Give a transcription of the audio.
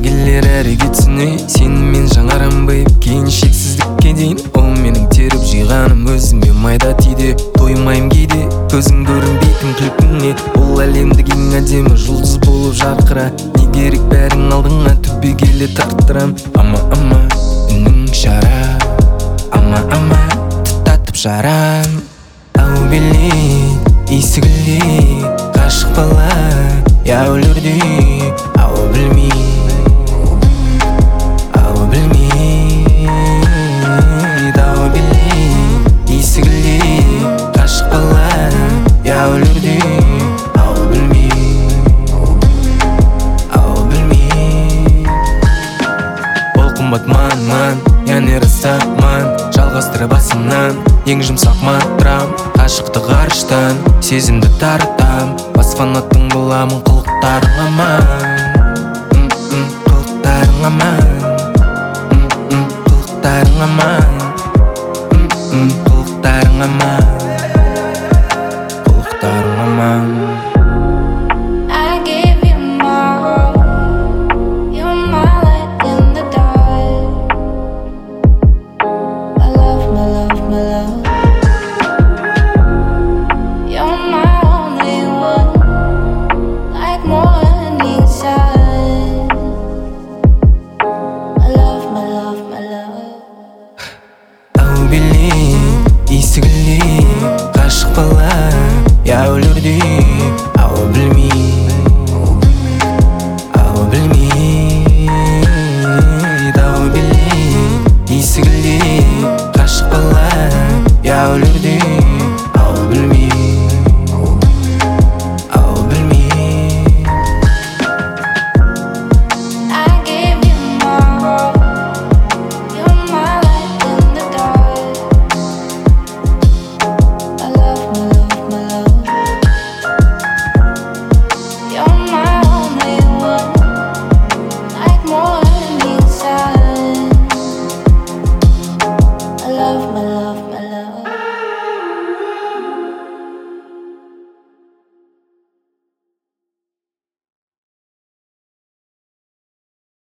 келер әрекетсіне сенімен жаңарам байып кейін шексіздікке дейін. Ол менің теріп жиғаным өзіме майда тиде. Тоймайым кейде көзің көрінбейтін күлкіңе. Ол әлемдік ең әдемі жұлдыз болып жарқыра. Не керек бәрің алдыңа түбегейлі тарттырам. Ама үнің шарап, ама тұтатып жарам. Ау билет, иісі гүлдей, ғашық бала, я өлердей. Ау білмейді, ау білмейді. Ау билет, иісі гүлдей, ғашық бала, я өлердей. Ау білмейді, ау білмейді. Ол қымбат ман, яғни растаман. Жалғастыра басымнан, ең жұмсақ матрам. Ғашықты ғарыштан, сезімді таратам. Бас фанаттың боламын қылықтарыңа ман.